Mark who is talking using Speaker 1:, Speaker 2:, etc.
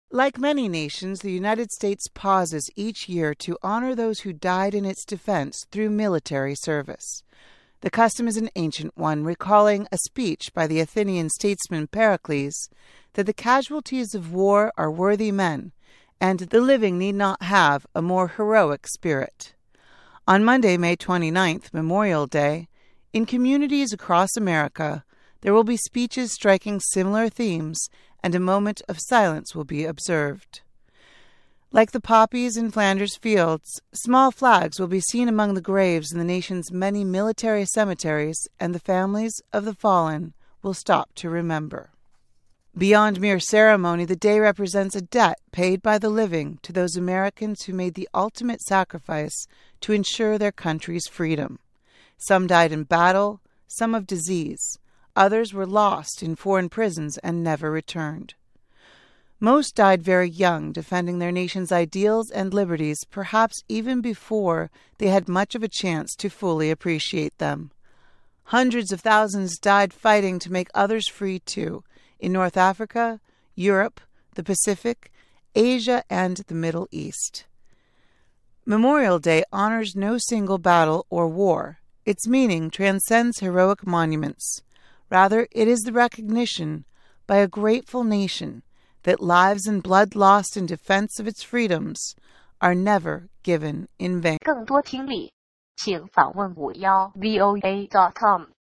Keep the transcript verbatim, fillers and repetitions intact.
Speaker 1: Like many nations, the United States pauses each year to honor those who died in its defense through military service. The custom is an ancient one, recalling a speech by the Athenian statesman Pericles that the casualties of war are worthy men, and the living need not have a more heroic spirit. On Monday, May twenty-ninth, Memorial Day, in communities across America, there will be speeches striking similar themes, and a moment of silence will be observed. Like the poppies in Flanders fields, small flags will be seen among the graves in the nation's many military cemeteries, and the families of the fallen will stop to remember. Beyond mere ceremony, the day represents a debt paid by the living to those Americans who made the ultimate sacrifice to ensure their country's freedom. Some died in battle, some of disease. Others were lost in foreign prisons and never returned. Most died very young, defending their nation's ideals and liberties, perhaps even before they had much of a chance to fully appreciate them. Hundreds of thousands died fighting to make others free too, in North Africa, Europe, the Pacific, Asia, and the Middle East. Memorial Day honors no single battle or war. Its meaning transcends heroic monuments. Rather, it is the recognition by a grateful nation that lives and blood lost in defense of its freedoms are never given in vain.
Speaker 2: 更多听力，请访问五幺 V O A dot com。